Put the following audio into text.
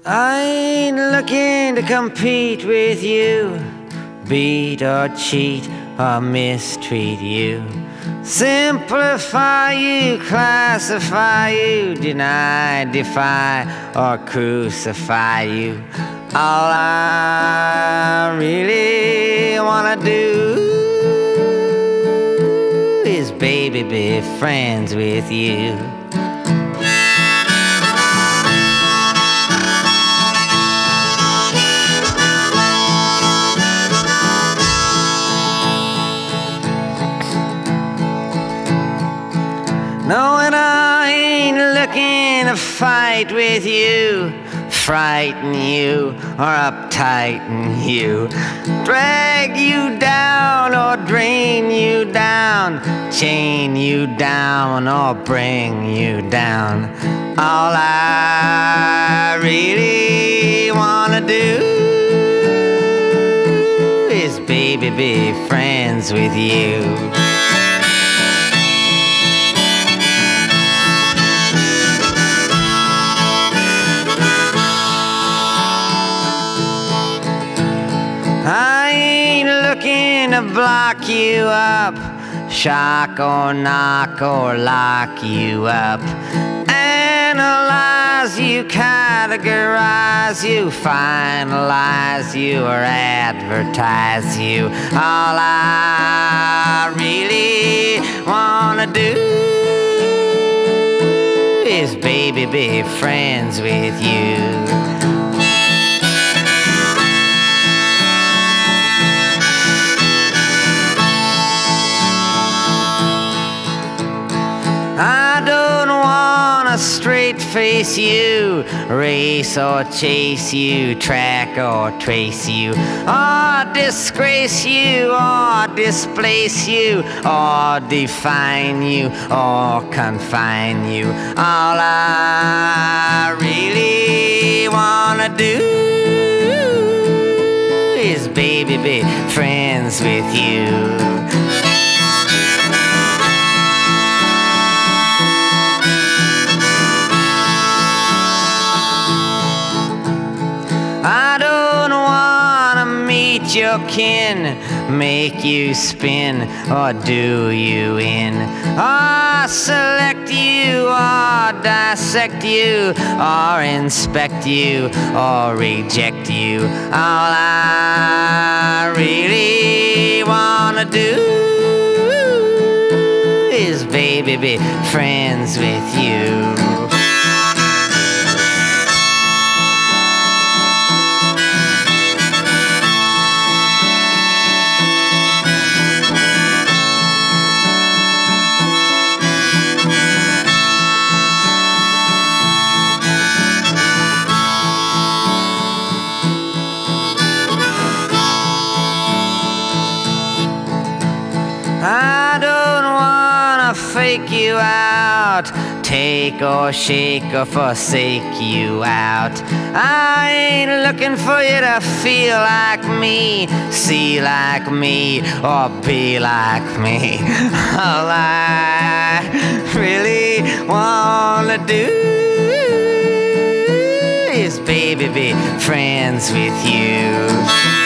I ain't looking to compete with you, beat or cheat or mistreat you, simplify you, classify you, deny, defy or crucify you. All I really wanna do is, baby, be friends with you. No, and I ain't looking to fight with you, frighten you or uptighten you, drag you down or drain you down, chain you down or bring you down. All I really wanna do is, baby, be friends with you. I ain't looking to block you up, shock or knock or lock you up, analyze you, categorize you, finalize you or advertise you. All I really wanna do is, baby, be friends with you. I don't wanna straight face you, race or chase you, track or trace you, or disgrace you, or displace you, or define you, or confine you. All I really wanna do is, baby, be friends with you. I don't wanna meet your kin, make you spin or do you in, or select you or dissect you or inspect you or reject you. All I really wanna do is, baby, be friends with you. I don't wanna fake you out, take or shake or forsake you out. I ain't looking for you to feel like me, see like me, or be like me. All I really wanna do is, baby, be friends with you.